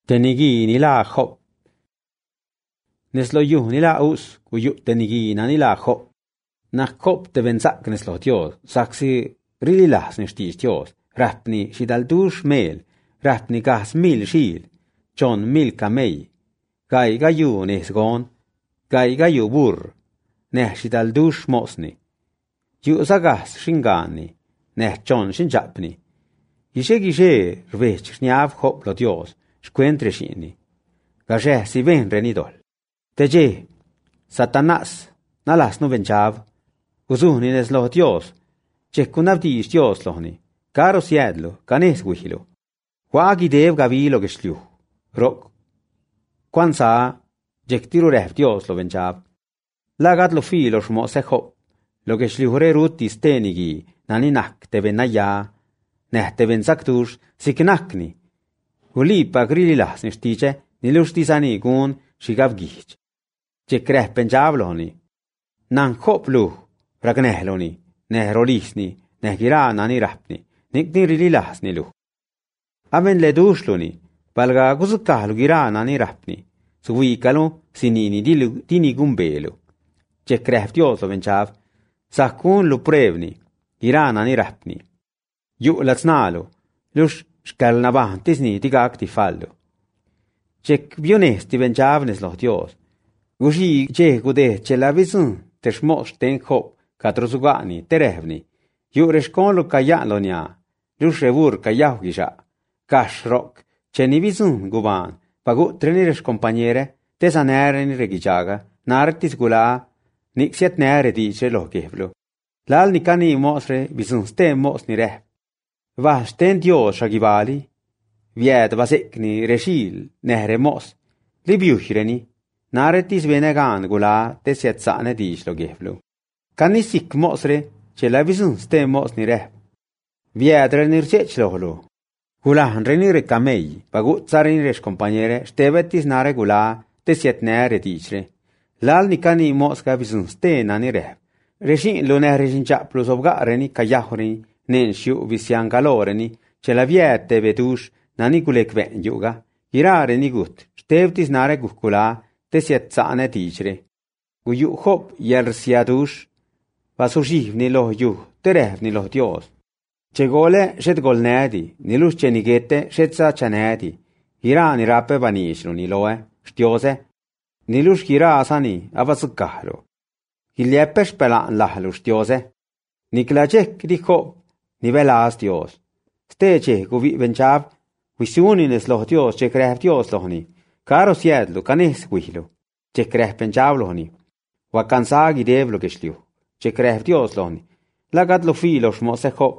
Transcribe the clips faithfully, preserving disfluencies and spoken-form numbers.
Tenigi ni la Job. Neslo yu ni la us, kuyu tenigi na ni la Job. Na Job te bensak neslo Dios, saksi rililas nestis Dios, rapni shidaldush mel, rapni gas mil shil, John mil kamei, gai gayu nesgon, gai gayu bur, neh shidaldush mosni. Yu zagas shingani, neh John shinjapni. Gishe gishe rvech shniav Job lo Dios, shkuentre shini. Gaje si ven renidol. Teje, Satanás, nalas no venchav, uzuni neslo Dios, chekunavdish Dios lohni, karo siedlo, kanes wihilo. Wagi dev gavilo geshliu, rok. Kwanza, jektiru rev Dios lo venchav. Lagat lo filo shmo se Job, lo geshliure rutis tenigi, naninak te venaya, neh te vensaktush, siknakni. Ulipa grililas nishtiche, nilustisani gun shigavgich. Chekreh penjavloni. Nan Joblu, ragnehloni, neh rolisni, neh girana ni rapni, nikni rililas nilu. Aven ledushloni, palga guzukahlu girana ni rapni, suvikalo sinini dilu tini gumbelu. Chekreh Dios lo venchav, sakun lu prevni, girana ni rapni. Yu latsnalu, lush shkalnavantisni tigakti fallu. Chek bionesti venchavnes lo Dios. Gushi che gude che la visun te shmosh ten Job katrosugani terevni. Yu reshkon lo kayalo nia. Lush revur kayahu gisha. Kash rok che ni visun guban. Pagu treniresh compañere te sanere ni regichaga. Nartis gula nixiet nere dice lo gevlu. Lal nikani mosre visun ste mos ni reh. Vash ten Dios shagivali. Vied vasekni reshil nehre mos. Libiuhireni. Naretis venegan gula te sietsane dish lo gevlu. Kanisik mosre che la visun ste mos ni reh. Vied renirchech lohlu. Gula renire kamei. Pagut zarinresh compañere stevetis nare gula te sietnere dishre. Lal nikani mosga visun ste nani reh. Reshin lo nehre shinchaplu sobgareni kayahoreni. Nen shiu visian galoreni, ce la viete vedush, nani gulek ven yuga, girare ni gut, stevtis nare guhkula, te sietzane dicre. Guyu Job yer siadush, vasujiv ni lo yu, terev ni lo Dios. Ce gole shet golnedi, nilus cenigete shetza chanedi, gira ni rape vanishlu ni loe, stiose, nilus gira asani avasukahlu. Giliepesh pelan lahlu stiose, niklachek di Job, nivelas Dios. Steche guvi venchav, visunines lo Dios, che creh Dios lohni. Caro siedlu, canes guihlu, che creh penchav lohni. Wakansagi devlo geshliu, che creh Dios lohni. Lagat lo filo shmose Job.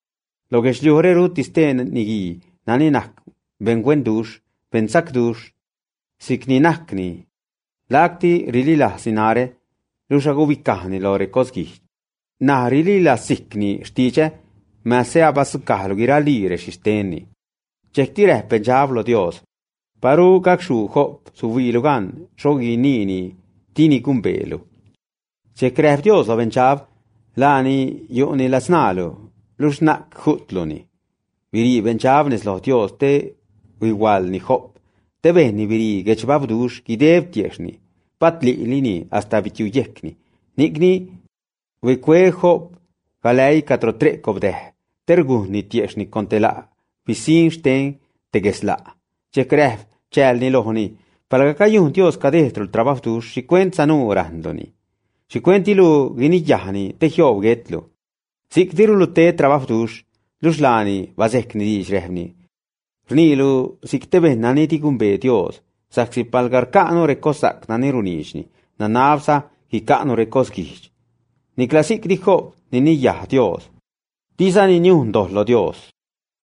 Lo geshliu rerutis ten nigi, naninak, benguendush, bensakdush, sikninakni. Lagti rilila sinare, lushaguvikahni lo rekosgih. Na rilila sikni shtiche, ma se abasukahlu gira lire shisteni. Chektire penjavlo Dios. Paru kakshu Job suvilugan, shogi nini, tini kumbelu. Chekreh Dios lo venchav, lani yuni lasnalu, lushnak hutluni. Viri venchavnes lo Dios te igual ni Job. Te veni viri gechbavdush gidev tieshni, patli lini hasta vituyekni. Nikni Wekwe Job, galei katrotre kobdeh, tergu ni tieshni kontela, visin sten tegesla. Chekreh, chel ni lohoni, palagakayun Dios kadestro trabaftush, shikwent nu randoni. Shikwentilu giniyahani, te Job getlu. Siktirulu te trabaftush, luslani, vazekni dishrehni. Rnilu, siktebe nani tikumbe Dios, saksi palgarkano rekosak nani runishni, nanavsa hikano rekosgich. Ni klasik di Job, ni niyah Dios. Tisa ni niun lo Dios.